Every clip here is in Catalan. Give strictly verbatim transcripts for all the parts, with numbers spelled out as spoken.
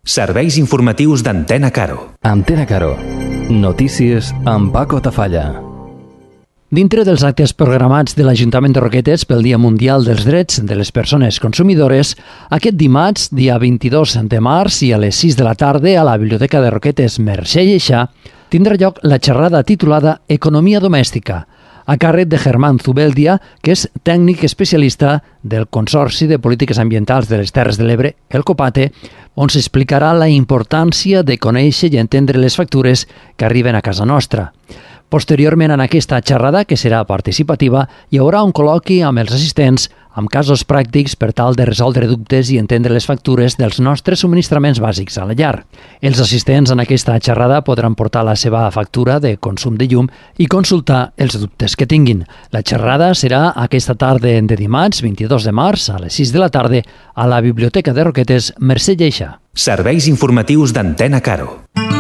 Serveis informatius d'Antena Caro. Antena Caro. Notícies amb Paco Tafalla. Dintre dels actes programats de l'Ajuntament de Roquetes pel Dia Mundial dels Drets de les Persones Consumidores, aquest dimarts, dia vint-i-dos de març i a les sis de la tarda a la Biblioteca de Roquetes Mercè Lleixà, tindrà lloc la xerrada titulada Economia Domèstica, a càrrec de Germán Zubeldia, que és tècnic especialista del Consorci de Polítiques Ambientals de les Terres de l'Ebre, el COPATE, on s'explicarà la importància de conèixer i entendre les factures que arriben a casa nostra. Posteriorment, en aquesta xerrada, que serà participativa, hi haurà un col·loqui amb els assistents amb casos pràctics per tal de resoldre dubtes i entendre les factures dels nostres subministraments bàsics a la llar. Els assistents en aquesta xerrada podran portar la seva factura de consum de llum i consultar els dubtes que tinguin. La xerrada serà aquesta tarda de dimarts, vint-i-dos de març, a les sis de la tarda, a la Biblioteca de Roquetes Mercè Lleixà. Serveis informatius d'Antena Caro.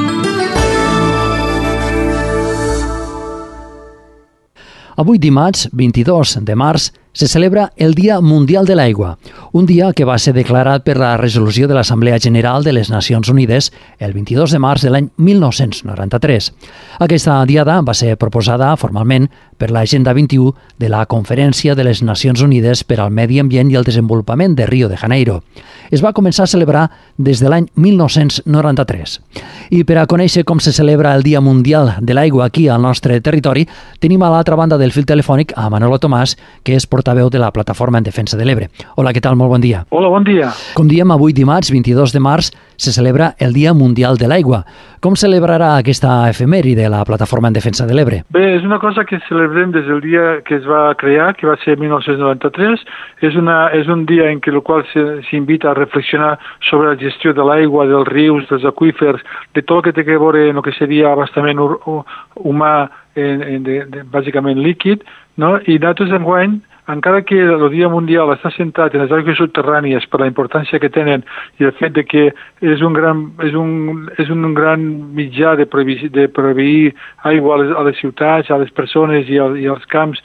Avui dimarts, vint-i-dos de març, se celebra el Dia Mundial de l'Aigua, un dia que va ser declarat per la resolució de l'Assemblea General de les Nacions Unides el vint-i-dos de març de l'any mil nou-cents noranta-tres. Aquesta diada va ser proposada formalment per l'Agenda vint-i-u de la Conferència de les Nacions Unides per al Medi Ambient i el Desenvolupament de Rio de Janeiro. Es va començar a celebrar des de l'any mil nou-cents noranta-tres. I per a conèixer com se celebra el Dia Mundial de l'Aigua aquí al nostre territori, tenim a l'altra banda del fil telefònic a Manolo Tomàs, que és portaveu de la Plataforma en Defensa de l'Ebre. Hola, què tal? Molt bon dia. Hola, bon dia. Com diem, avui dimarts, vint-i-dos de març, se celebra el Dia Mundial de l'Aigua. Com celebrarà aquesta efemèride la Plataforma en Defensa de l'Ebre? Bé, és una cosa que celebrem des del dia que es va crear, que va ser mil nou-cents noranta-tres. És, una, és un dia en què el qual s'invita a reflexionar sobre la gestió de l'aigua, dels rius, dels aqüífers, de tot el que té a veure en el que seria abastament humà, en, en, de, de, bàsicament líquid, no? I nosaltres enguany, encara que el Dia Mundial està centrat en les aigües subterrànies per la importància que tenen i el fet de que és un gran, és un, és un gran mitjà de proveir, de proveir aigua a les, a les ciutats, a les persones i, a, i als camps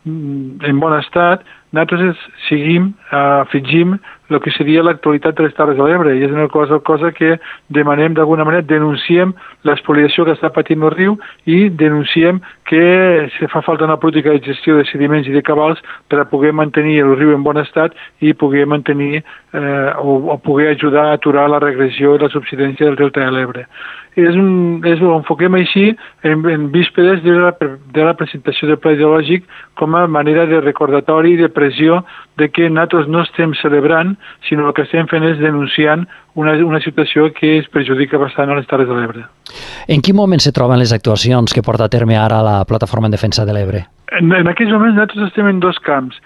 en bon estat, nosaltres seguim, uh, afegim el que seria l'actualitat de les Terres de l'Ebre, i és una cosa, cosa que demanem d'alguna manera, denunciem l'espoliació que està patint el riu i denunciem que se fa falta una política de gestió de sediments i de cabals per a poder mantenir el riu en bon estat i poder mantenir eh, o, o poder ajudar a aturar la regressió i la subsidència del delta de l'Ebre. És un, és, ho enfoquem així en, en vísperes de la, de la presentació del pla ideològic com a manera de recordatori i de pressió de que nosaltres no estem celebrant, sinó el que estem fent és denunciant una, una situació que es perjudica bastant a les Terres de l'Ebre. En quin moment se troben les actuacions que porta a terme ara la Plataforma en Defensa de l'Ebre? En, en aquests moments nosaltres estem en dos camps.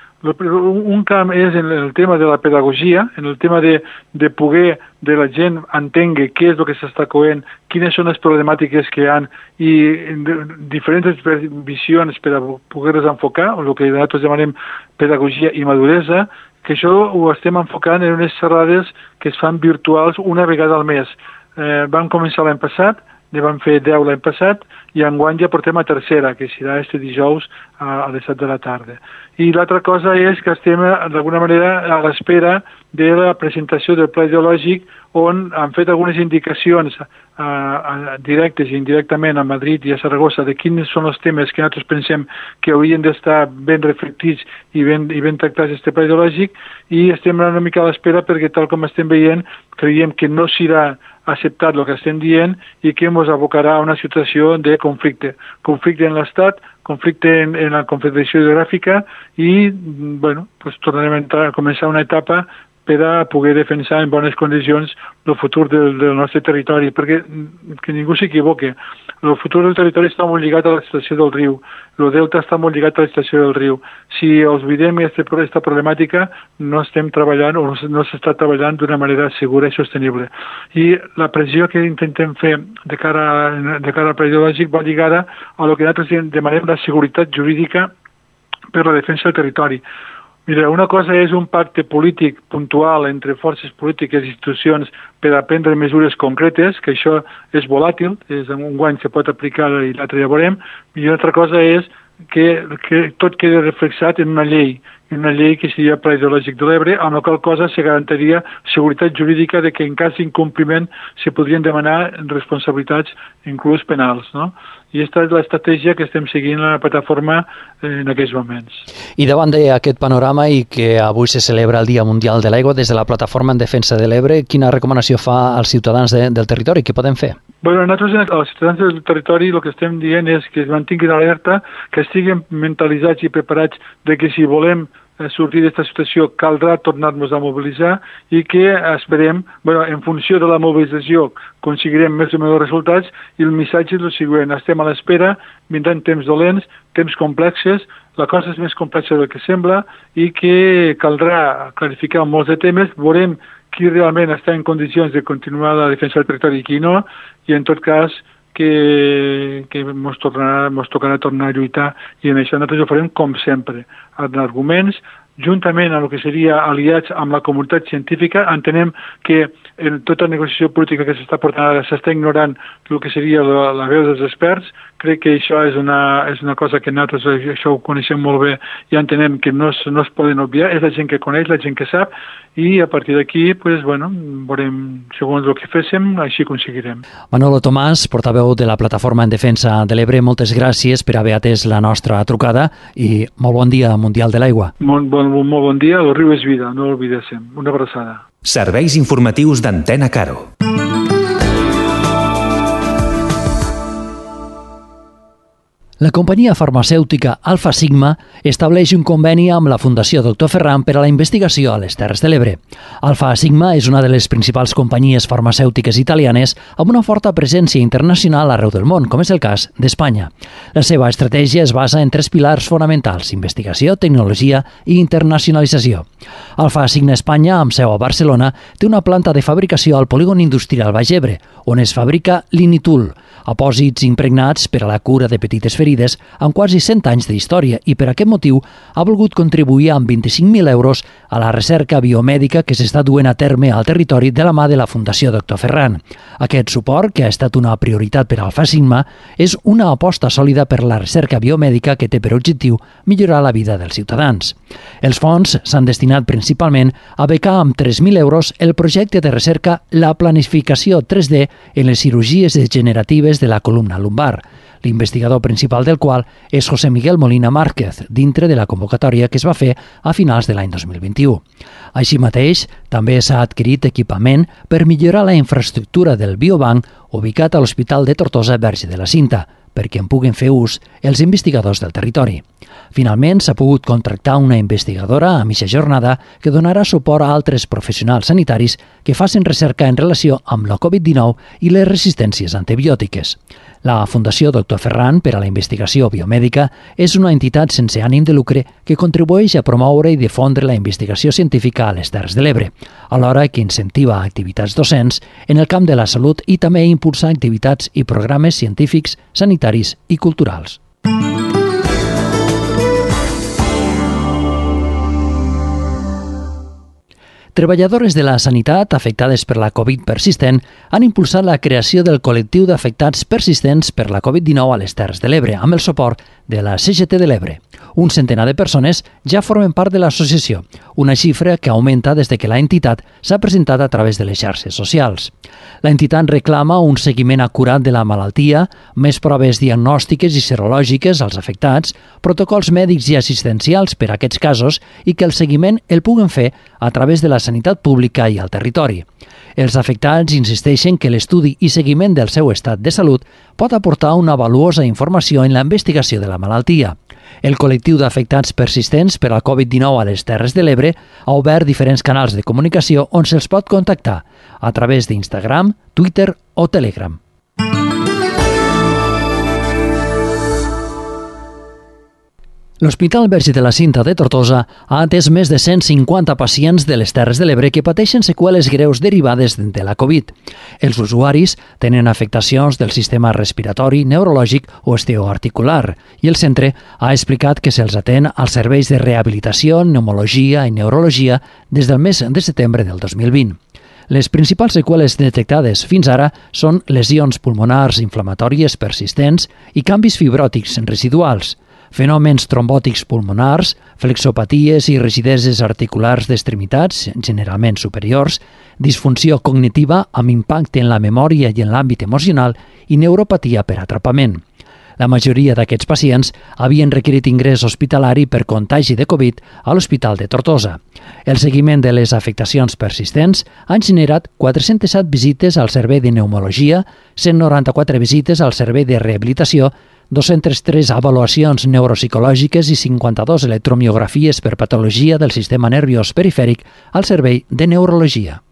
Un camp és en el tema de la pedagogia, en el tema de, de poder de la gent entengui què és el que s'està coent, quines són les problemàtiques que hi ha i diferents visions per a poder-les enfocar, o el que nosaltres demanem pedagogia i maduresa, que això ho estem enfocant en unes xerrades que es fan virtuals una vegada al mes. Eh, vam començar l'any passat, ne vam fer deu l'any passat, i enguany ja portem a tercera, que serà este dijous a les set de la tarda. I l'altra cosa és que estem, d'alguna manera, a l'espera de la presentació del pla ideològic on han fet algunes indicacions a, a, directes i indirectament a Madrid i a Saragossa de quins són els temes que nosaltres pensem que haurien d'estar ben reflectits i ben, i ben tractats este pla ideològic, i estem una mica a l'espera perquè, tal com estem veient, creiem que no serà acceptat el que estem dient i que ens abocarà a una situació de conflicte. Conflicte en l'Estat, conflicte en, en la Confederació Hidrogràfica i, bueno, pues tornarem a, entrar, a començar una etapa per a poder defensar en bones condicions el futur del, del nostre territori, perquè que ningú s'equivoque. El futur del territori està molt lligat a la situació del riu, el delta està molt lligat a la situació del riu. Si els oblidem aquesta problemàtica, no estem treballant o no s'està treballant d'una manera segura i sostenible. I la pressió que intentem fer de cara, de cara al pla ideològic va lligada a el que nosaltres demanem la seguretat jurídica per la defensa del territori. Mira, una cosa és un pacte polític puntual entre forces polítiques i institucions per a prendre mesures concretes, que això és volàtil, és un guany que pot aplicar i l'altre ja veurem, i una altra cosa és que, que tot queda reflexat en una llei, en una llei que seria Pla Hidrològic de l'Ebre, amb la qual cosa se garantiria seguretat jurídica de que en cas d'incompliment se podrien demanar responsabilitats inclús penals, no? I aquesta és l'estratègia que estem seguint a la plataforma en aquests moments. I davant d'aquest panorama i que avui se celebra el Dia Mundial de l'Aigua, des de la Plataforma en Defensa de l'Ebre, quina recomanació fa als ciutadans de, del territori? Què poden fer? Bueno, nosaltres, als ciutadans del territori, el que estem dient és que es mantinguin alerta, que estiguin mentalitzats i preparats de que si volem sortir d'aquesta situació caldrà tornar-nos a mobilitzar i que esperem, bueno, en funció de la mobilització aconseguirem més o menys resultats i el missatge és el següent: estem a l'espera, vindran temps dolents, temps complexes, la cosa és més complexa del que sembla i que caldrà clarificar molts de temes, veurem qui realment està en condicions de continuar la defensa del territori i qui no, i en tot cas que, que ens tornarà, ens tocarà tornar a lluitar, i en això nosaltres ho farem com sempre, amb arguments, juntament amb el que seria aliats amb la comunitat científica. Entenem que en tota la negociació política que s'està portant ara s'està ignorant el que seria la, la veu dels experts. Crec que això és una, és una cosa que nosaltres això ho coneixem molt bé i entenem que no es, no es poden obviar. És la gent que coneix, la gent que sap, i a partir d'aquí, pues, bueno, veurem, segons el que féssim, així aconseguirem. Manolo Tomàs, portaveu de la Plataforma en Defensa de l'Ebre, moltes gràcies per haver atès la nostra trucada i molt bon dia Mundial de l'Aigua. Molt bon, molt bon dia, el riu és vida, no ho oblidéssim. Una abraçada. Serveis informatius d'Antena Caro. La companyia farmacèutica Alfa Sigma estableix un conveni amb la Fundació Doctor Ferran per a la investigació a les Terres de l'Ebre. Alfa Sigma és una de les principals companyies farmacèutiques italianes amb una forta presència internacional arreu del món, com és el cas d'Espanya. La seva estratègia es basa en tres pilars fonamentals: investigació, tecnologia i internacionalització. Alfa Sigma Espanya, amb seu a Barcelona, té una planta de fabricació al polígon industrial Baix Ebre, on es fabrica l'Initul, apòsits impregnats per a la cura de petites ferides amb quasi cent anys d'història, i per aquest motiu ha volgut contribuir amb vint-i-cinc mil euros a la recerca biomèdica que s'està duent a terme al territori de la mà de la Fundació Doctor Ferran. Aquest suport, que ha estat una prioritat per Alfa Sigma, és una aposta sòlida per la recerca biomèdica que té per objectiu millorar la vida dels ciutadans. Els fons s'han destinat principalment a becar amb tres mil euros el projecte de recerca La planificació tres D en les cirurgies degeneratives de la columna lumbar, l'investigador principal del qual és José Miguel Molina Márquez, dintre de la convocatòria que es va fer a finals de l'any dos mil vint-i-u. Així mateix, també s'ha adquirit equipament per millorar la infraestructura del biobanc ubicat a l'Hospital de Tortosa Verge de la Cinta, perquè en puguen fer ús els investigadors del territori. Finalment, s'ha pogut contractar una investigadora a mitja jornada que donarà suport a altres professionals sanitaris que facin recerca en relació amb la covid dinou i les resistències antibiòtiques. La Fundació Doctor Ferran per a la Investigació Biomèdica és una entitat sense ànim de lucre que contribueix a promoure i difondre la investigació científica a les Terres de l'Ebre, alhora que incentiva activitats docents en el camp de la salut i també impulsa activitats i programes científics, sanitaris i culturals. Treballadores de la sanitat afectades per la Covid persistent han impulsat la creació del col·lectiu d'afectats persistents per la covid dinou a les Terres de l'Ebre, amb el suport de la C G T de l'Ebre. Un centenar de persones ja formen part de l'associació, una xifra que augmenta des de que la entitat s'ha presentat a través de les xarxes socials. La entitat reclama un seguiment acurat de la malaltia, més proves diagnòstiques i serològiques als afectats, protocols mèdics i assistencials per a aquests casos i que el seguiment el puguen fer a través de la sanitat pública i al territori. Els afectats insisteixen que l'estudi i seguiment del seu estat de salut pot aportar una valuosa informació en la investigació de la malaltia. El col·lectiu d'afectats persistents per la covid dinou a les Terres de l'Ebre ha obert diferents canals de comunicació on se'ls pot contactar a través d'Instagram, Twitter o Telegram. L'Hospital Verge de la Cinta de Tortosa ha atès més de cent cinquanta pacients de les Terres de l'Ebre que pateixen seqüeles greus derivades de la Covid. Els usuaris tenen afectacions del sistema respiratori, neurològic o osteoarticular i el centre ha explicat que se'ls atén als serveis de rehabilitació, pneumologia i neurologia des del mes de setembre del dos mil vint. Les principals seqüeles detectades fins ara són lesions pulmonars inflamatòries persistents i canvis fibròtics residuals. Fenòmens trombòtics pulmonars, flexopaties i rigideses articulars d'extremitats, generalment superiors, disfunció cognitiva amb impacte en la memòria i en l'àmbit emocional i neuropatia per atrapament. La majoria d'aquests pacients havien requerit ingrés hospitalari per contagi de Covid a l'Hospital de Tortosa. El seguiment de les afectacions persistents han generat quatre-centes set visites al servei de pneumologia, cent noranta-quatre visites al servei de rehabilitació, dos-centes tres avaluacions neuropsicològiques i cinquanta-dos electromiografies per patologia del sistema nerviós perifèric al servei de neurologia.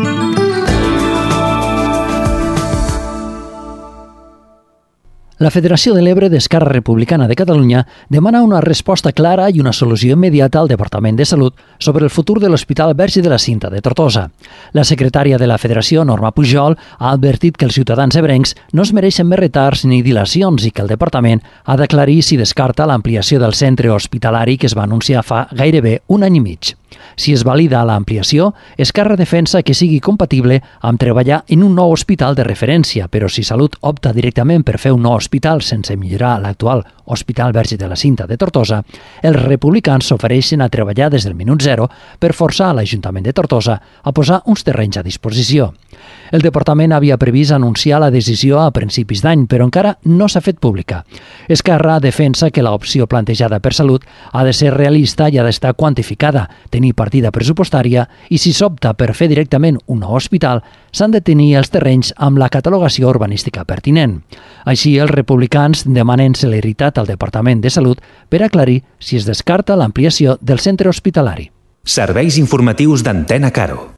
La Federació de l'Ebre d'Esquerra Republicana de Catalunya demana una resposta clara i una solució immediata al Departament de Salut sobre el futur de l'Hospital Verge de la Cinta de Tortosa. La secretària de la Federació, Norma Pujol, ha advertit que els ciutadans ebrencs no es mereixen més retards ni dilacions i que el Departament ha d'aclarir si descarta l'ampliació del centre hospitalari que es va anunciar fa gairebé un any i mig. Si es valida l'ampliació, Esquerra defensa que sigui compatible amb treballar en un nou hospital de referència, però si Salut opta directament per fer un nou hospital sense millorar l'actual Hospital Verge de la Cinta de Tortosa, els republicans s'ofereixen a treballar des del minut zero per forçar l'Ajuntament de Tortosa a posar uns terrenys a disposició. El departament havia previst anunciar la decisió a principis d'any, però encara no s'ha fet pública. Esquerra defensa que l'opció plantejada per Salut ha de ser realista i ha d'estar quantificada, tenir partida pressupostària i, si s'opta per fer directament un nou hospital, s'han de tenir els terrenys amb la catalogació urbanística pertinent. Així, els republicans demanen celeritat al Departament de Salut per aclarir si es descarta l'ampliació del centre hospitalari. Serveis informatius d'Antena Caro.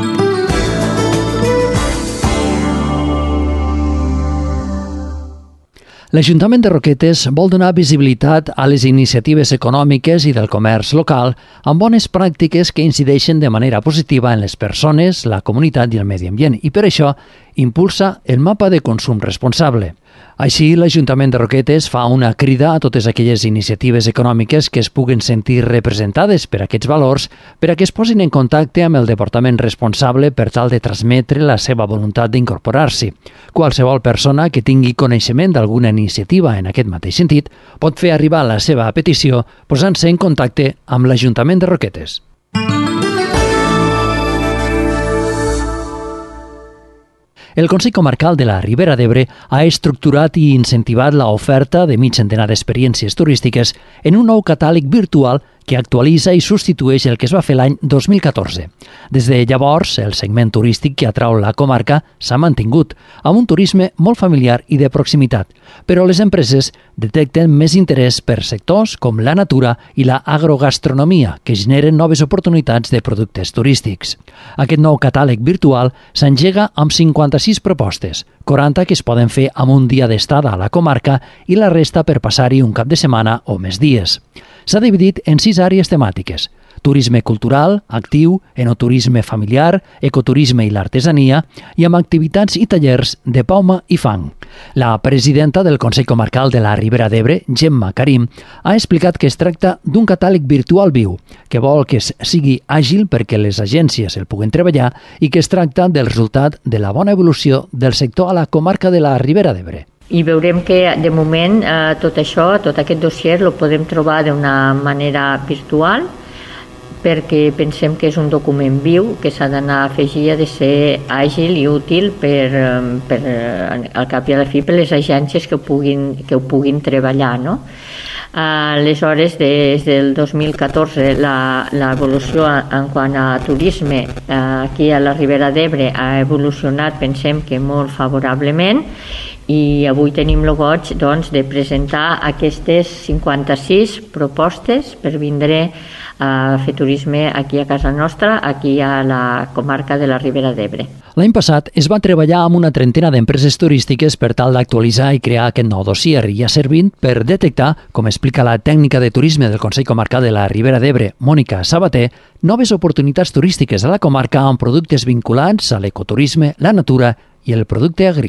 L'Ajuntament de Roquetes vol donar visibilitat a les iniciatives econòmiques i del comerç local amb bones pràctiques que incideixen de manera positiva en les persones, la comunitat i el medi ambient, i per això impulsa el mapa de consum responsable. Així, l'Ajuntament de Roquetes fa una crida a totes aquelles iniciatives econòmiques que es puguen sentir representades per aquests valors per a que es posin en contacte amb el departament responsable per tal de transmetre la seva voluntat d'incorporar-s'hi. Qualsevol persona que tingui coneixement d'alguna iniciativa en aquest mateix sentit pot fer arribar la seva petició posant-se en contacte amb l'Ajuntament de Roquetes. El Consell Comarcal de la Ribera d'Ebre ha estructurat i incentivat l'oferta de mig centenar d'experiències turístiques en un nou catàleg virtual que actualitza i substitueix el que es va fer l'any dos mil catorze. Des de llavors, el segment turístic que atrau la comarca s'ha mantingut, amb un turisme molt familiar i de proximitat, però les empreses detecten més interès per sectors com la natura i la agrogastronomia, que generen noves oportunitats de productes turístics. Aquest nou catàleg virtual s'engega amb cinquanta-sis propostes, quaranta que es poden fer amb un dia d'estada a la comarca i la resta per passar-hi un cap de setmana o més dies. S'ha dividit en sis àrees temàtiques: turisme cultural, actiu, enoturisme familiar, ecoturisme i l'artesania, i amb activitats i tallers de pauma i fang. La presidenta del Consell Comarcal de la Ribera d'Ebre, Gemma Karim, ha explicat que es tracta d'un catàleg virtual viu, que vol que sigui àgil perquè les agències el puguen treballar i que es tracta del resultat de la bona evolució del sector a la comarca de la Ribera d'Ebre. I veurem que, de moment, eh, tot això, tot aquest dossier, el podem trobar d'una manera virtual, perquè pensem que és un document viu que s'ha d'anar a afegir, ha de ser àgil i útil per, per, al cap i a la fi, per les agències que ho puguin, que ho puguin treballar, no? Aleshores, des del dos mil catorze, l'evolució en quant a turisme aquí a la Ribera d'Ebre ha evolucionat, pensem que molt favorablement, i avui tenim el goig, doncs, de presentar aquestes cinquanta-sis propostes per vindre a fer turisme aquí a casa nostra, aquí a la comarca de la Ribera d'Ebre. L'any passat es va treballar amb una trentena d'empreses turístiques per tal d'actualitzar i crear aquest nou dossier i ha servit per detectar, com explica la tècnica de turisme del Consell Comarcal de la Ribera d'Ebre, Mònica Sabater, noves oportunitats turístiques a la comarca amb productes vinculats a l'ecoturisme, la natura i el producte agrícola.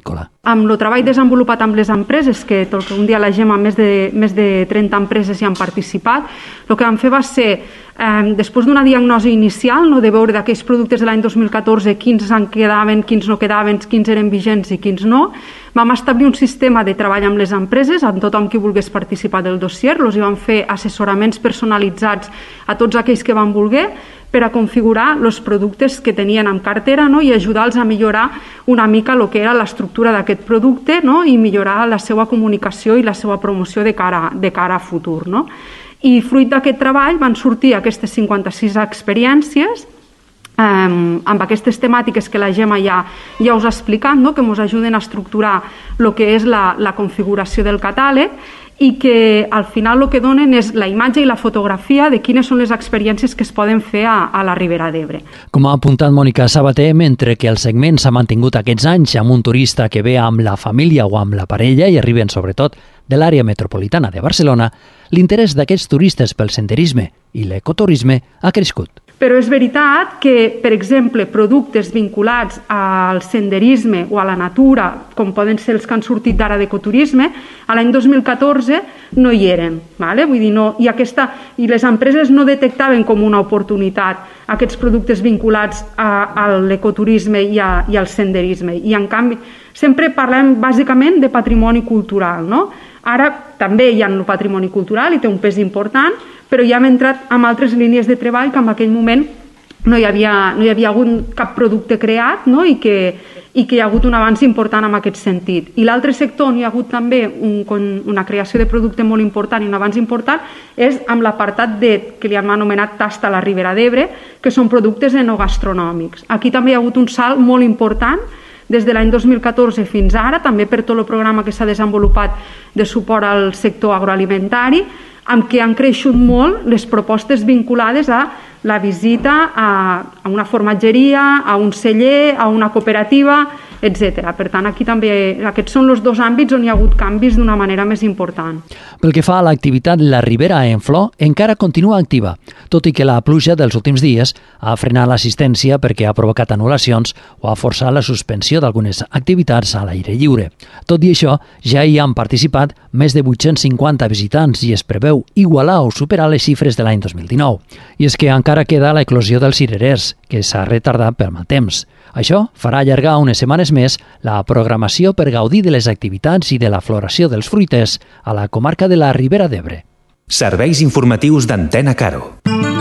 Amb el treball desenvolupat amb les empreses, que tot un dia la Gemma, més de, més de trenta empreses hi han participat, el que vam fer va ser, eh, després d'una diagnosi inicial, no, de veure d'aquells productes de l'any dos mil catorze quins en quedaven, quins no quedaven, quins eren vigents i quins no, vam establir un sistema de treball amb les empreses, amb tothom qui volgués participar del dossier, els hi vam fer assessoraments personalitzats a tots aquells que van voler, per a configurar els productes que tenien en cartera, no? I ajudar-los a millorar una mica el que era l'estructura d'aquest producte, no? I millorar la seva comunicació i la seva promoció de cara, de cara a futur. No? I fruit d'aquest treball van sortir aquestes cinquanta-sis experiències eh, amb aquestes temàtiques que la Gemma ja, ja us ha explicat, no? Que ens ajuden a estructurar el que és la, la configuració del catàleg i que al final el que donen és la imatge i la fotografia de quines són les experiències que es poden fer a, a la Ribera d'Ebre. Com ha apuntat Mònica Sabater, mentre que el segment s'ha mantingut aquests anys amb un turista que ve amb la família o amb la parella i arriben sobretot de l'àrea metropolitana de Barcelona, l'interès d'aquests turistes pel senderisme i l'ecoturisme ha crescut. Però és veritat que, per exemple, productes vinculats al senderisme o a la natura, com poden ser els que han sortit d'ara d'ecoturisme, a l'any dos mil catorze no hi eren. Vale? Vull dir, no, i, aquesta, i les empreses no detectaven com una oportunitat aquests productes vinculats a, a l'ecoturisme i, a, i al senderisme. I, en canvi, sempre parlem bàsicament de patrimoni cultural, no? Ara també hi ha el patrimoni cultural i té un pes important, però ja hem entrat en altres línies de treball que en aquell moment no hi havia, no hi havia hagut cap producte creat, no? I, que, i que hi ha hagut un avanç important en aquest sentit. I l'altre sector on hi ha hagut també un, una creació de producte molt important i un avanç important és amb l'apartat D, que li hem anomenat Tasta a la Ribera d'Ebre, que són productes enogastronòmics. Aquí també hi ha hagut un salt molt important des de l'any dos mil catorze fins ara, també per tot el programa que s'ha desenvolupat de suport al sector agroalimentari, amb què han creixut molt les propostes vinculades a la visita a, a una formatgeria, a un celler, a una cooperativa, etcètera. Per tant, aquí també aquests són els dos àmbits on hi ha hagut canvis d'una manera més important. Pel que fa a l'activitat, la Ribera en flor encara continua activa, tot i que la pluja dels últims dies ha frenat l'assistència perquè ha provocat anul·lacions o ha forçat la suspensió d'algunes activitats a l'aire lliure. Tot i això, ja hi han participat més de vuit-cents cinquanta visitants i es preveu igualar o superar les xifres de l'any dos mil dinou. I és que encara queda l'eclosió dels cirerers, que s'ha retardat pel mal temps. Això farà allargar unes setmanes més la programació per gaudir de les activitats i de la floració dels fruiters a la comarca de la Ribera d'Ebre. Serveis informatius d'Antena Caro.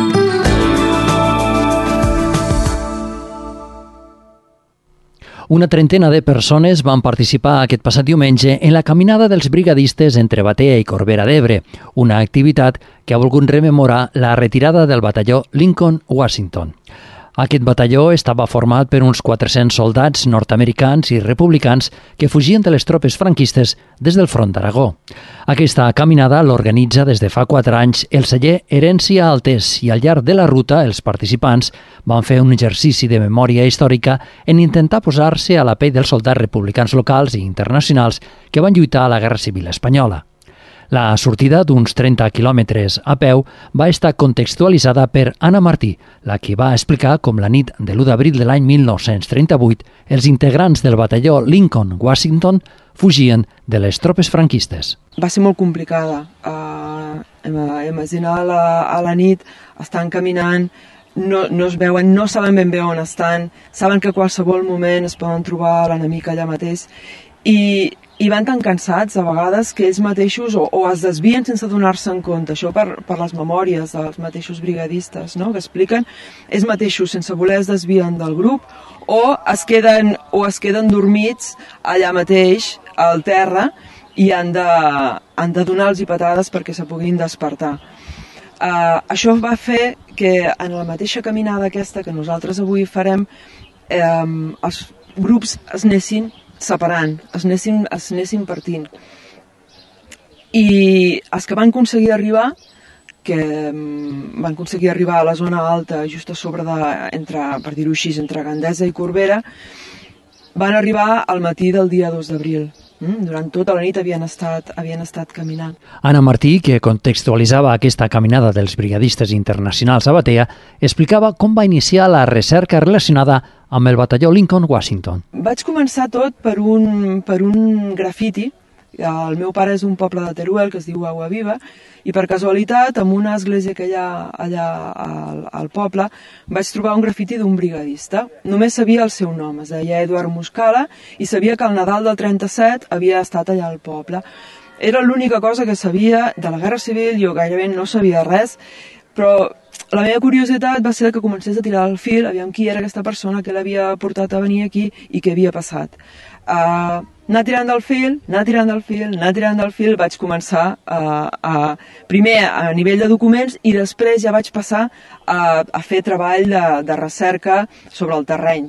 Una trentena de persones van participar aquest passat diumenge en la caminada dels brigadistes entre Batea i Corbera d'Ebre, una activitat que ha volgut rememorar la retirada del batalló Lincoln Washington. Aquest batalló estava format per uns quatre-cents soldats nord-americans i republicans que fugien de les tropes franquistes des del front d'Aragó. Aquesta caminada l'organitza des de fa quatre anys el celler Herència Altés i al llarg de la ruta els participants van fer un exercici de memòria històrica en intentar posar-se a la pell dels soldats republicans locals i internacionals que van lluitar a la Guerra Civil Espanyola. La sortida d'uns trenta quilòmetres a peu va estar contextualitzada per Anna Martí, la que va explicar com la nit de l'u d'abril de l'any mil nou-cents trenta-vuit els integrants del batalló Lincoln Washington fugien de les tropes franquistes. Va ser molt complicada. Uh, imagina a la, a la nit, estan caminant, no, no es veuen, no saben ben bé on estan, saben que a qualsevol moment es poden trobar l'enemic allà mateix i i van tan cansats a vegades que ells mateixos o, o es desvien sense donar-se en compte, això per, per les memòries dels mateixos brigadistes, no? Que expliquen, ells mateixos sense voler es desvien del grup o es queden, o es queden dormits allà mateix al terra i han de, han de donar-los patades perquè se puguin despertar. Uh, això va fer que en la mateixa caminada aquesta que nosaltres avui farem eh, els grups es anessin separant, es anessin, es anessin partint. I els que van aconseguir arribar, que van aconseguir arribar a la zona alta, just a sobre de, entre, per dir-ho així, entre Gandesa i Corbera, van arribar al matí del dia dos d'abril. Mm, durant tota la nit havien estat, havien estat caminant. Anna Martí, que contextualitzava aquesta caminada dels brigadistes internacionals a Batea, explicava com va iniciar la recerca relacionada amb el batalló Lincoln Washington. Vaig començar tot per un, per un grafiti. El meu pare és un poble de Teruel que es diu Agua Viva i per casualitat, en una església que hi ha allà al, al poble, vaig trobar un grafiti d'un brigadista. Només sabia el seu nom, es deia Eduard Muscala, i sabia que el Nadal del trenta-set havia estat allà al poble. Era l'única cosa que sabia de la Guerra Civil, jo gairebé no sabia res, però la meva curiositat va ser que comencés a tirar el fil, aviam qui era aquesta persona que l'havia portat a venir aquí i què havia passat. Uh, anar tirant del fil, anar tirant del fil, anar tirant del fil, vaig començar a, a, primer a nivell de documents i després ja vaig passar a, a fer treball de, de recerca sobre el terreny.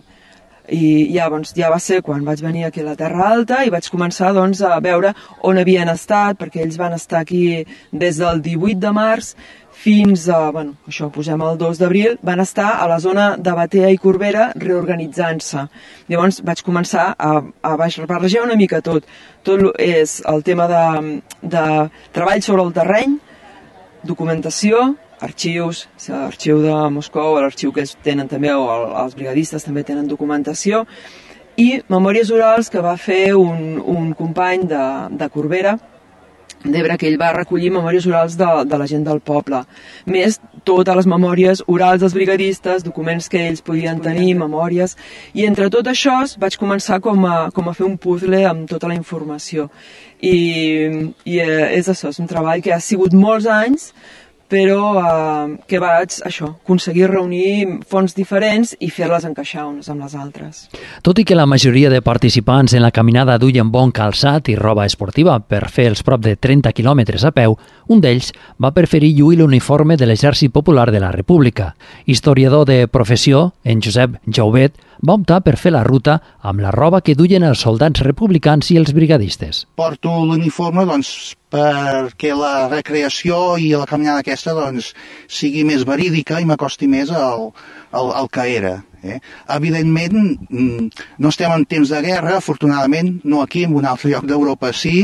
I ja, doncs, ja va ser quan vaig venir aquí a la Terra Alta i vaig començar doncs, a veure on havien estat, perquè ells van estar aquí des del divuit de març fins a, bueno, això, posem el dos d'abril, van estar a la zona de Batea i Corbera reorganitzant-se. Llavors vaig començar a, a barrejar una mica tot. Tot és el tema de, de treball sobre el terreny, documentació, arxius, l'arxiu de Moscou, l'arxiu que ells tenen també, o els brigadistes també tenen documentació, i memòries orals que va fer un, un company de, de Corbera, d'Ebre, que ell va recollir memòries orals de, de la gent del poble, més totes les memòries orals dels brigadistes, documents que ells podien tenir, memòries, i entre tot això vaig començar com a, com a fer un puzzle amb tota la informació. I, i és això, és un treball que ha sigut molts anys, però eh, que vaig això, aconseguir reunir fonts diferents i fer-les encaixar unes amb les altres. Tot i que la majoria de participants en la caminada duien bon calçat i roba esportiva per fer els prop de trenta quilòmetres a peu, un d'ells va preferir lluir l'uniforme de l'Exèrcit Popular de la República. Historiador de professió, en Josep Jouvet, va optar per fer la ruta amb la roba que duien els soldats republicans i els brigadistes. Porto l'uniforme doncs, perquè la recreació i la caminada aquesta doncs, sigui més verídica i m'acosti més al, al, al que era. Eh? Evidentment, no estem en temps de guerra, afortunadament, no aquí, en un altre lloc d'Europa sí,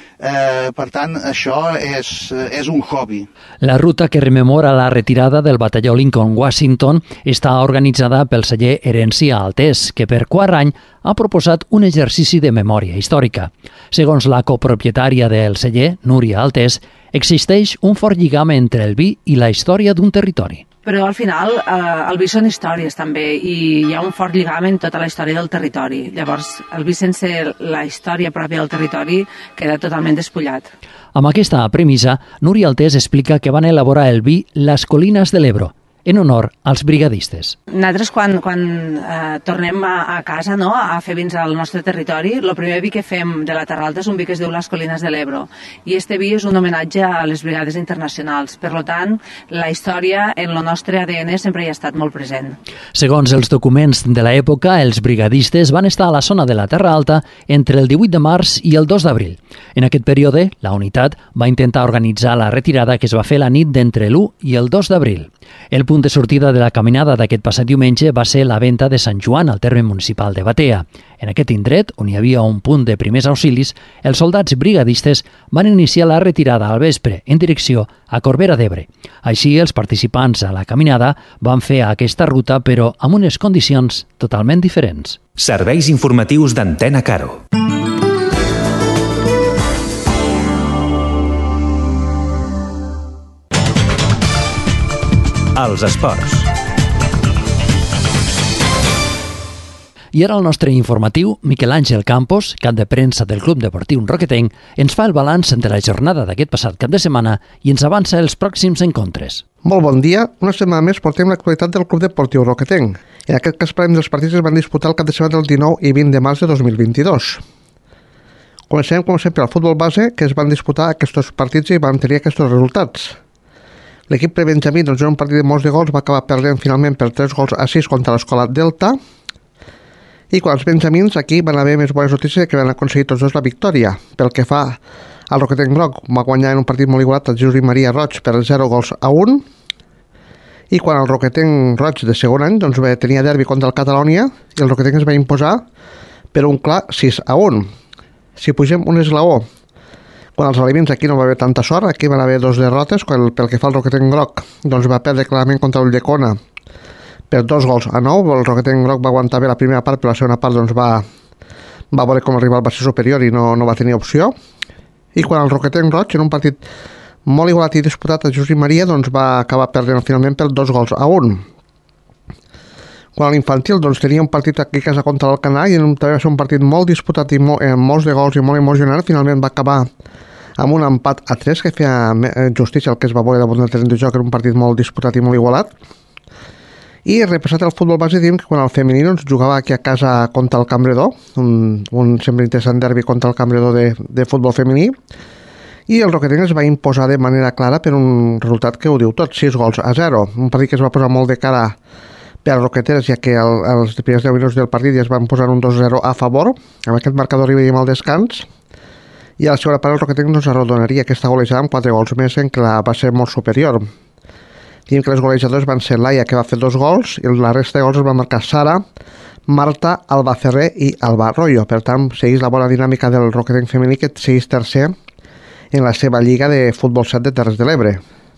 Eh, per tant, això és, és un hobby. La ruta que rememora la retirada del batalló Lincoln Washington està organitzada pel celler Herència Altés, que per quart any ha proposat un exercici de memòria històrica. Segons la copropietària del celler, Núria Altés, existeix un fort lligam entre el vi i la història d'un territori. Però al final eh, el vi són històries també i hi ha un fort lligam en tota la història del territori. Llavors el vi sense la història pròpia del territori queda totalment despullat. Amb aquesta premissa, Núria Altés explica que van elaborar el vi Les Colines de l'Ebro, en honor als brigadistes. Nosaltres quan, quan eh, tornem a, a casa, no, a fer vins al nostre territori, el primer vi que fem de la Terra Alta és un vi que es diu Les Colines de l'Ebro. I este vi és un homenatge a les brigades internacionals. Per tant, la història en el nostre A D N sempre hi ha estat molt present. Segons els documents de l'època, els brigadistes van estar a la zona de la Terra Alta entre el divuit de març i el dos d'abril. En aquest període, la unitat va intentar organitzar la retirada que es va fer la nit d'entre l'u i el dos d'abril. El punt de sortida de la caminada d'aquest passat diumenge va ser la Venta de Sant Joan, al terme municipal de Batea. En aquest indret, on hi havia un punt de primers auxilis, els soldats brigadistes van iniciar la retirada al vespre en direcció a Corbera d'Ebre. Així, els participants a la caminada van fer aquesta ruta, però amb unes condicions totalment diferents. Serveis informatius d'Antena Caro. Els esports. I ara el nostre informatiu, Miquel Àngel Campos, cap de premsa del Club Deportiu Roquetenc, ens fa el balanç de la jornada d'aquest passat cap de setmana i ens avança els pròxims encontres. Molt bon dia. Una setmana més portem l'actualitat del Club Deportiu Roquetenc. En aquest cas parlem dels partits que es van disputar el cap de setmana del dinou i vint de març de dos mil vint-i-dos. Comencem, com sempre, al futbol base, que es van disputar aquests partits i van tenir aquests resultats. L'equip prebenjamí, doncs, en un partit de molts de gols, va acabar perdent finalment per tres gols a sis contra l'Escola Delta. I quan els benjamins, aquí van haver més bones notícies que van aconseguir tots dos la victòria. Pel que fa al Roquetenc Groc, va guanyar en un partit molt igualat el Jesús i Maria Roig per zero gols a un. I quan el Roquetenc Roig de segon any, doncs, tenia derbi contra el Catalònia i el Roquetenc es va imposar per un clar sis a un. Si pugem un esglaó, quan els alevins aquí no va haver tanta sort, aquí van haver dos derrotes, quan pel que fa al Roquetenc Groc, doncs va perdre clarament contra Ulldecona per dos gols a nou. El Roquetenc Groc va aguantar bé la primera part, però la segona part doncs, va, va veure com el rival va ser superior i no, no va tenir opció. I quan el Roquetenc Roig, en un partit molt igualat i disputat a Josep Maria, doncs va acabar perdent finalment per dos gols a un. Quan a l'infantil doncs, tenia un partit aquí a casa contra l'Alcanar i també va ser un partit molt disputat i molt, eh, molts de gols i molt emocionant, finalment va acabar amb un empat a tres que feia justícia al que es va veure damunt del terreny de joc, era un partit molt disputat i molt igualat. I repassat el futbol base, diem que quan el femení doncs, jugava aquí a casa contra el Campredó, un, un sempre interessant derbi contra el Campredó de, de futbol femení, i el Roquetenc es va imposar de manera clara per un resultat que ho diu tot, sis gols a zero, un partit que es va posar molt de cara per a Roqueteres, ja que el, els primers deu minuts del partit ja es van posar un dos a zero a favor. Amb aquest marcador arribaríem al descans i a la segona part el Roquetenc nos arrodonaria aquesta golejada amb quatre gols més, en què la va ser molt superior. Diem que les golejadors van ser Laia, que va fer dos gols, i la resta de gols es van marcar Sara, Marta, Alba Ferrer i Alba Arroyo. Per tant, segueix la bona dinàmica del Roquetenc femení, que segueix tercer en la seva lliga de futbol set de Terres de l'Ebre.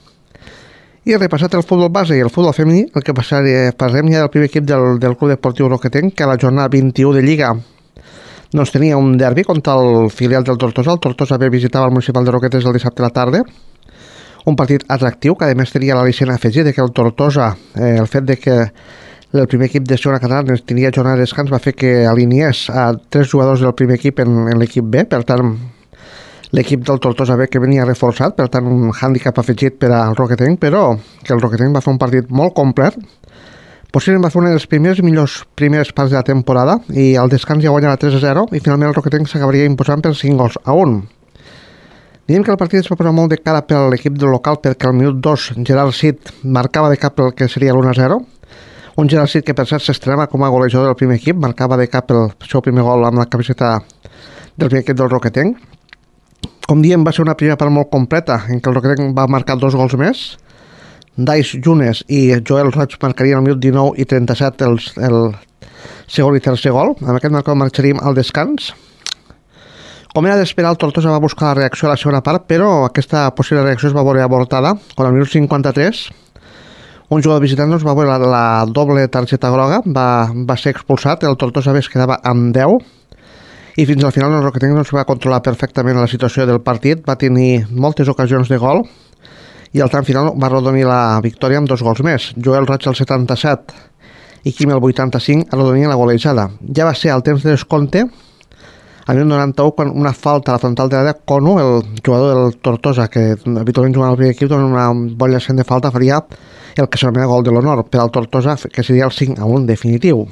I repassat el futbol base i el futbol femení, el que passarem ja del primer equip del, del Club Deportiu Roquetenc, que a la jornada vint-i-u de Lliga doncs tenia un derbi contra el filial del Tortosa. El Tortosa ve visitava el municipal de Roquetes el dissabte a la tarda. Un partit atractiu, que a més tenia l'al·licient afegit de que el Tortosa, eh, el fet de que el primer equip de segona catalana tenia jornada de descans va fer que alineés a tres jugadors del primer equip en, en l'equip B, per tant l'equip del Tortosa B que venia reforçat, per tant un hàndicap afegit per al Roquetenc, però que el Roquetenc va fer un partit molt complet. Possiblement va fer una de les primeres millors primeres parts de la temporada i al descans ja guanyava tres a zero i finalment el Roquetenc s'acabaria imposant per cinc gols a un. Diem que el partit es va posar molt de cara per l'equip del local perquè al minut dos Gerard Cid marcava de cap el que seria l'u a zero. Un Gerard Cid que per cert s'estrenava com a golejador del primer equip, marcava de cap el seu primer gol amb la camiseta del primer equip del Roquetenc. Com diem, va ser una primera part molt completa, en què el Roquetenc va marcar dos gols més. Dais Junes i Joel Roig marcarien al minut dinou i trenta-set el, el segon i tercer gol. Amb aquest marcador marxaríem al descans. Com era d'esperar, el Tortosa va buscar la reacció a la segona part, però aquesta possible reacció es va veure avortada, quan al minut cinquanta-tres un jugador visitant doncs, va veure la, la doble targeta groga, va, va ser expulsat, el Tortosa es quedava amb deu, i fins al final el Roquetenc doncs, va controlar perfectament la situació del partit, va tenir moltes ocasions de gol i al tram final va arrodonir la victòria amb dos gols més. Joel Roig al setanta-set i Quim al vuitanta-cinc arrodonien la golejada. Ja va ser al temps de descompte, al minut noranta-u, quan una falta a la frontal de l'àrea, Cono, el jugador del Tortosa, que habitualment jugava al primer equip, doncs una bon llançament de falta faria el que s'anomena gol de l'honor per al Tortosa, que seria el cinc a un definitiu.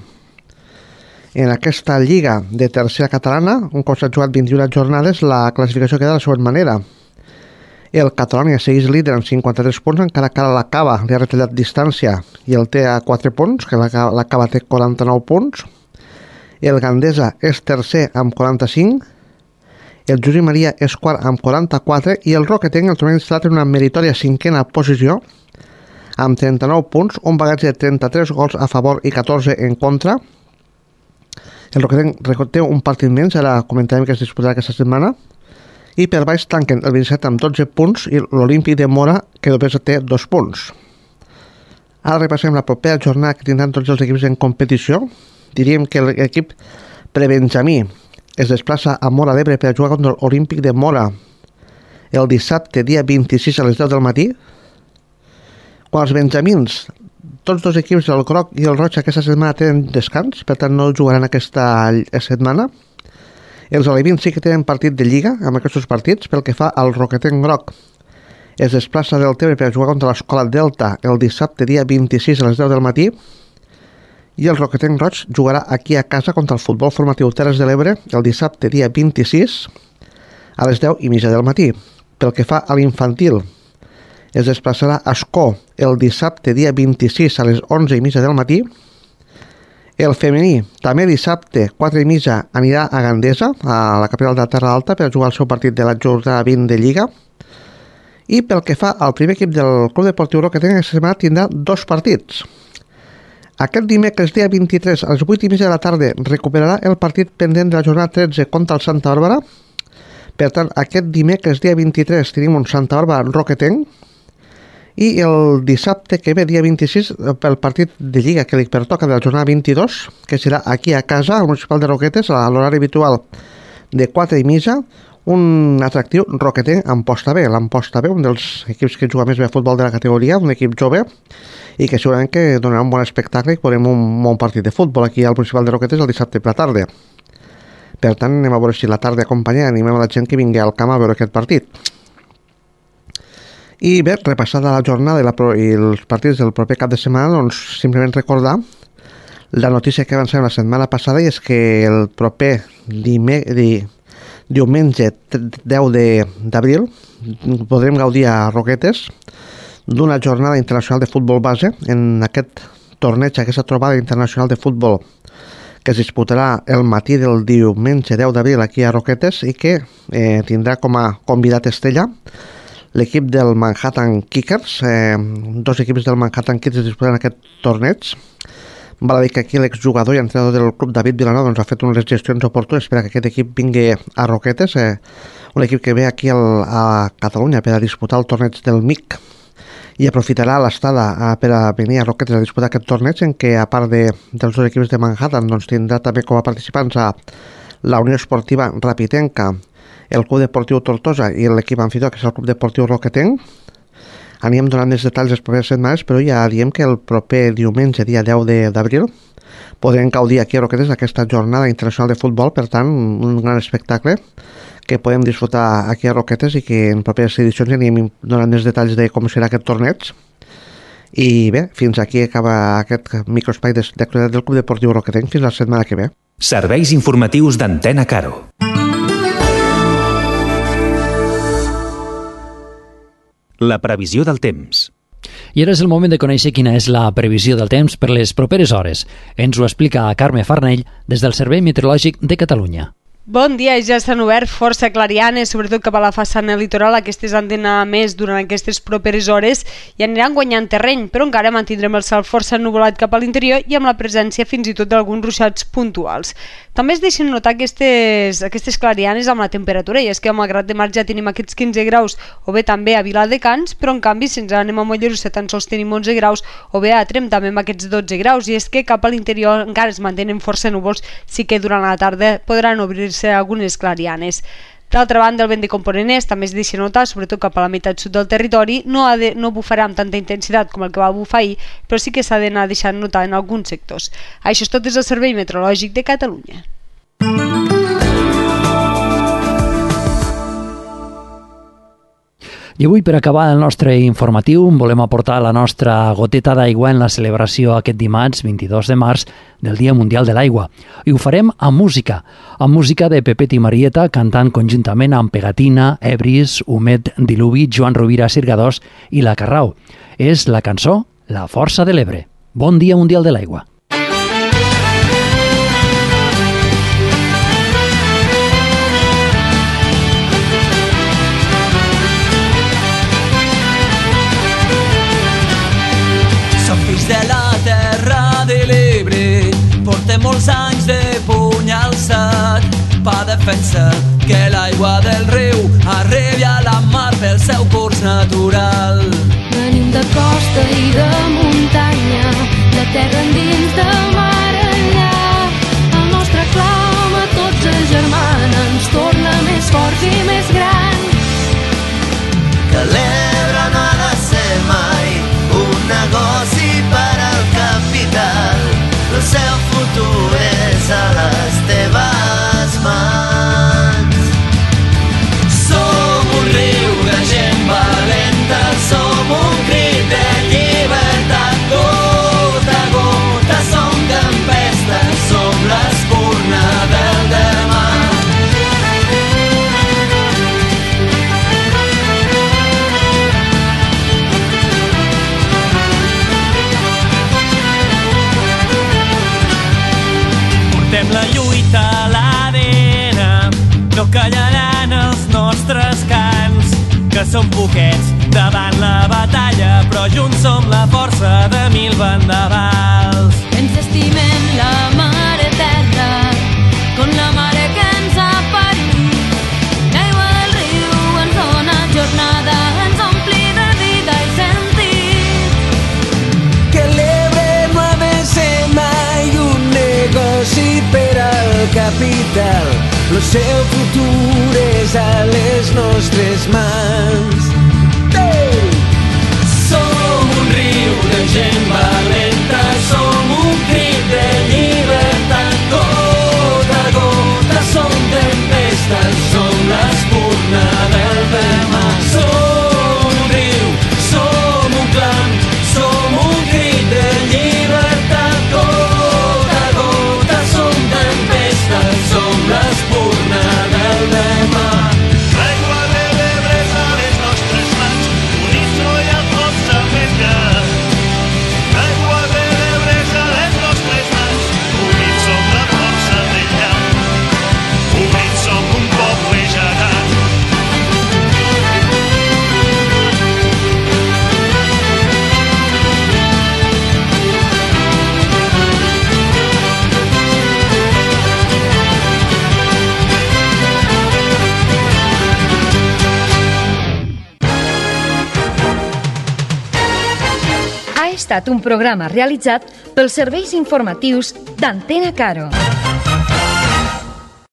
En aquesta lliga de tercera catalana, un cop s'han jugat vint-i-una jornades, la classificació queda de la següent manera. El Catalonia segueix líder amb cinquanta-tres punts, encara que ara l'Acaba li ha retallat distància i el té a quatre punts, que l'Acaba té quaranta-nou punts. El Gandesa és tercer amb quaranta-cinc, el Josep Maria és quart amb quaranta-quatre i el Roquetenc el trobem instal·lat en una meritòria cinquena posició amb trenta-nou punts, un bagatge de trenta-tres gols a favor i catorze en contra. El Roquetenc té un partit menys, ara comentarem que es disputarà aquesta setmana, i per baix tanquen el vint-i-set amb dotze punts i l'Olímpic de Mora, que només té dos punts. Ara repassem la propera jornada que tindran tots els equips en competició. Diríem que l'equip prebenjamí es desplaça a Mora d'Ebre per a jugar contra l'Olímpic de Mora el dissabte, dia vint-i-sis a les deu del matí. Quan els benjamins, tots dos equips, el Groc i el Roig, aquesta setmana tenen descans, per tant no jugaran aquesta setmana. Els alevins sí que tenen partit de Lliga amb aquests partits. Pel que fa al Roquetenc Groc, es desplaça del Tebre per jugar contra l'Escola Delta el dissabte, dia vint-i-sis a les deu del matí, i el Roquetenc Roig jugarà aquí a casa contra el Futbol Formatiu Terres de l'Ebre el dissabte, dia vint-i-sis a les deu i mitja del matí. Pel que fa a l'infantil, es desplaçarà a Escó el dissabte, dia vint-i-sis a les onze i mitja del matí. El femení, també dissabte, quatre i mitja, anirà a Gandesa, a la capital de la Terra Alta, per jugar el seu partit de la jornada vint de Lliga. I pel que fa al primer equip del Club Deportiu Roquetenc, aquesta setmana tindrà dos partits. Aquest dimecres, dia vint-i-tres, a les vuit i mitja de la tarda, recuperarà el partit pendent de la jornada tretze contra el Santa Bàrbara. Per tant, aquest dimecres, dia vint-i-tres, tenim un Santa Bàrbara Roquetenc. I el dissabte que ve, dia vint-i-sis, pel partit de Lliga que li pertoca de la jornada vint-i-dos, que serà aquí a casa, al Municipal de Roquetes, a l'horari habitual de quatre i mitja, un atractiu roquetenc amb Amposta B. L'Amposta B, un dels equips que juga més bé a futbol de la categoria, un equip jove, i que segurament que donarà un bon espectacle i podrem un bon partit de futbol aquí al Municipal de Roquetes el dissabte per la tarda. Per tant, anem a veure si la tarda acompanya i animem a la gent que vingui al camp a veure aquest partit. I bé, repassada la jornada i, la, i els partits del proper cap de setmana, doncs simplement recordar la notícia que avancem la setmana passada, i és que el proper dime, di, diumenge deu d'abril podrem gaudir a Roquetes d'una jornada internacional de futbol base en aquest torneig, aquesta trobada internacional de futbol que es disputarà el matí del diumenge deu d'abril aquí a Roquetes i que eh, tindrà com a convidat estrella l'equip del Manhattan Kickers. Eh, dos equips del Manhattan Kickers disputaran aquest torneig. Val a dir que aquí l'exjugador i entrenador del club David Vilanova doncs, ha fet unes gestions oportunes per a que aquest equip vingui a Roquetes, eh, un equip que ve aquí al, a Catalunya per a disputar el torneig del M I C i aprofitarà l'estada eh, per a venir a Roquetes a disputar aquest torneig, en què a part de, dels dos equips de Manhattan doncs, tindrà també com a participants a la Unió Esportiva Rapitenca, el Club Deportiu Tortosa i l'equip anfitrió, que és el Club Deportiu Roquetenc. Anirem donant més detalls les properes setmanes, però ja diem que el proper diumenge, dia deu d'abril, podrem gaudir aquí a Roquetes aquesta jornada internacional de futbol, per tant, un gran espectacle que podem disfrutar aquí a Roquetes i que en properes edicions anirem donant més detalls de com serà aquest torneig. I bé, fins aquí acaba aquest microespai d'actualitat del Club Deportiu Roquetenc. Fins la setmana que ve. Serveis informatius d'Antena Caro. La previsió del temps. I ara és el moment de conèixer quina és la previsió del temps per les properes hores. Ens ho explica Carme Farnell des del Servei Meteorològic de Catalunya. Bon dia, ja s'han obert força clarianes, sobretot cap a la façana litoral. Aquestes han d'anar més durant aquestes properes hores i aniran guanyant terreny, però encara mantindrem el cel força ennuvolat cap a l'interior i amb la presència fins i tot d'alguns ruixats puntuals. També es deixen notar aquestes, aquestes clarianes amb la temperatura, i és que a Malgrat de Mar ja tenim aquests quinze graus, o bé també a Viladecans, però en canvi si ens anem a Mollerussa tan sols tenim onze graus, o bé a Tremp també amb aquests dotze graus, i és que cap a l'interior encara es mantenen força núvols, sí que durant la tarda podran obrir-se algunes clarianes. D'altra banda, el vent de component est també es deixa notar, sobretot cap a la meitat sud del territori. No, ha de, no bufarà amb tanta intensitat com el que va bufar ahir, però sí que s'ha d'anar deixant notar en alguns sectors. Això és tot des del Servei Meteorològic de Catalunya. I avui, per acabar el nostre informatiu, volem aportar la nostra goteta d'aigua en la celebració aquest dimarts, vint-i-dos de març, del Dia Mundial de l'Aigua. I ho farem amb música, amb música de Pepet i Marieta, cantant conjuntament amb Pegatina, Ebris, Humet, Diluvi, Joan Rovira, Sirgadors i La Carrau. És la cançó La Força de l'Ebre. Bon Dia Mundial de l'Aigua. Fills de la terra de l'Ebre, portem molts anys de puny alçat per defensar que l'aigua del riu arribi a la mar pel seu curs natural. Venim de costa i de muntanya, de terra endins, de mar enllà. El nostre clam a tots es germana, ens torna més forts i més grans. Que l'Ebre no ha de ser mai un negoci per al capital, el seu futur és a les teves mans. Som un riu de gent valenta, som un crit de llibertat, gota a gota som tempestes, som l'espurna del demà. La lluita a l'A D N, no callaran els nostres cants, que som poquets davant la batalla, però junts som la força de mil vendavals. capital. El seu futur és a les nostres mans. Hey! Som un riu de gent valenta, som un crit de llibertat. Gota a gota som tempestes, som l'espurna del demà. Som un riu, som un clam, som un crit de llibertat. Gota a gota som tempestes, som l'espurna del demà. L'aigua de l'Ebre és a les nostres mans, unísson i amb força més gran. L'aigua de l'Ebre és a les nostres mans, units som la força del llamp. Units som un poble gegant. Ha estat un programa realitzat pels serveis informatius d'Antena Caro.